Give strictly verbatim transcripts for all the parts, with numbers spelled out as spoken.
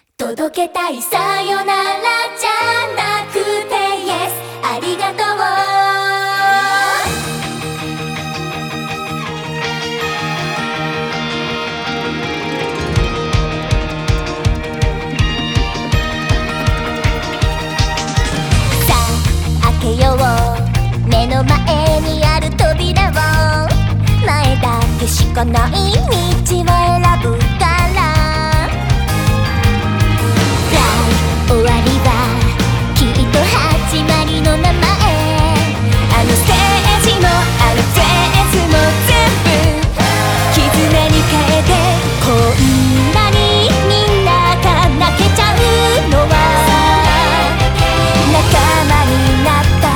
届けたいさよならじゃなくて Yes ありがとう。さあ開けよう目の前にある扉を、前だけしかない道を選ぶから終わりはきっと始まりのままへ。あのステージもあのフレーズも全部絆に変えて、こんなにみんなが泣けちゃうのは仲間になった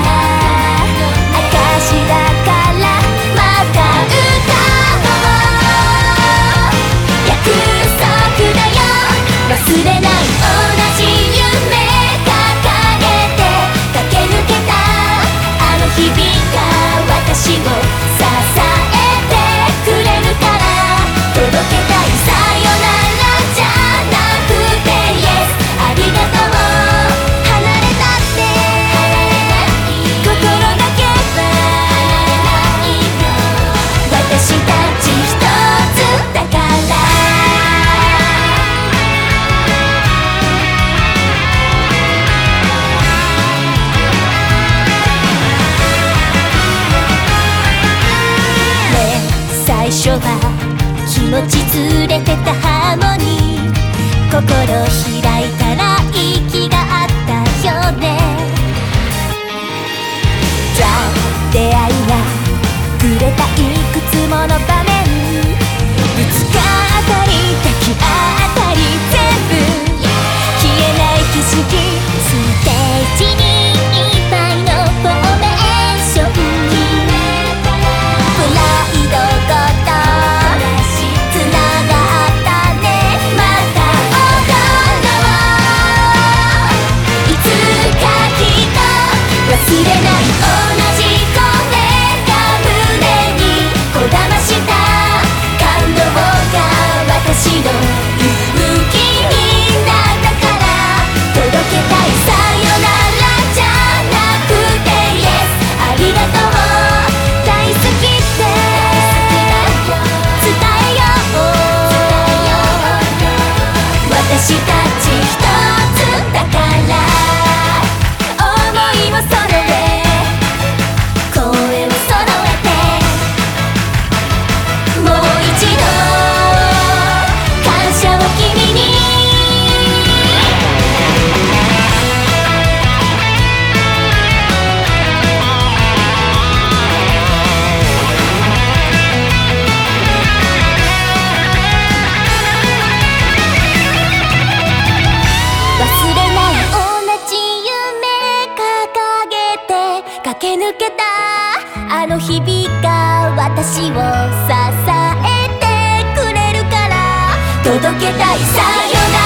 証だから、また歌おう。約束だよ忘れない。私を支えてくれるから、届けたいさよならじゃなくて Yes ありがとう。離れたって心だけは私たち一つだから。最初は気持ちずれてたハーモニー、心開いたら息があったよね。 Try 出会いがくれたいくつもの場面、ぶつかったり抱き合ったり全部消えない景色、ステージにいっぱいのフォーメーション、プライド忘れない同じ声が胸にこだました、感動が私の勇気になったから、届けたいさよならじゃなくて Yes ありがとう。大好きって伝えよう、私たち一つだから。駆け抜けたあの日々が私を支えてくれるから、届けたいさよなら